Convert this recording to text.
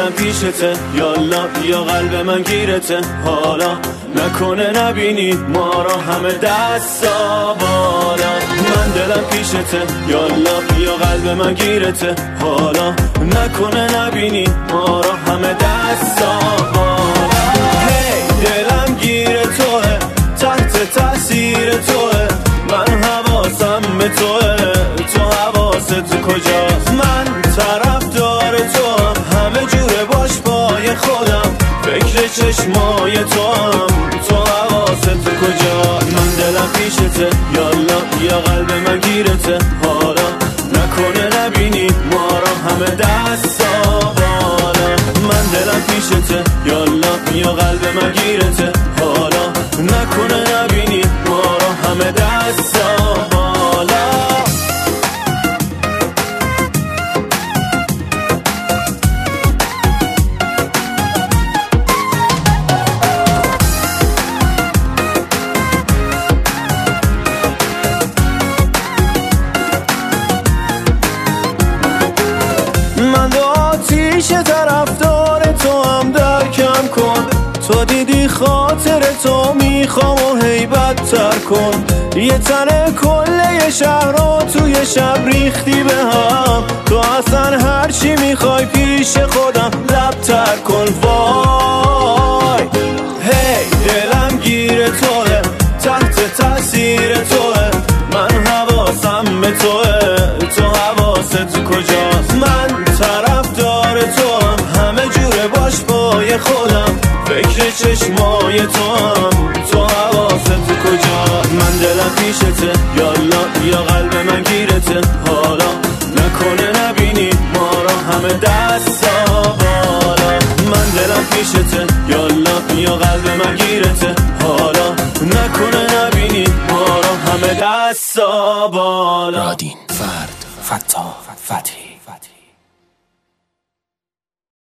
دلم پیشته، یالا بیا قلب من گیرته، حالا نکنه نبینی ما را همه دستا بالا. من دلم پیشته، یالا بیا قلب من گیرته، حالا نکنه نبینی ما را همه دستا بالا. هی دلم گیر توه، تحت تاثیر توه، من حواسم به توه، تو حواست کجاست؟ من طرفدار توام، همه جوره باش پای خودم، فکر چشمای توام، تو حواست کجاست؟ من دلم پیشته، یالا بیا قلب من گیرته، حالا نکنه نبینی ما را همه دستا بالا. من دلم پیشته، یالا بیا قلب من گیرته، حالا نکنه نبینی ما را همه دستا بالا. من دو آتیش طرفدار تو هم درکم کن، تو دیدی خاطر تو میخوام و هیبت تر کن. یه تنه کله شهر رو توی شب ریختی به هم، تو اصلا هرچی میخوای پیش خودم لب تر کن. وای هی دلم گیر توه، تحت تاثیر توه، من حواسم به توه، تو حواست کجاست؟ من طرفدار توام، همه جوره باش پای خودم، فکر چشمای توام، تو حواست کجاست؟ من دلم پیشته، یالا بیا قلب من گیرته، حالا نکنه نبینی ما را همه دستا بالا. من دلم پیشته، یالا بیا قلب من گیرته، حالا نکنه نبینی ما را همه دستا بالا. رادین، فرد، فتا، فتحی.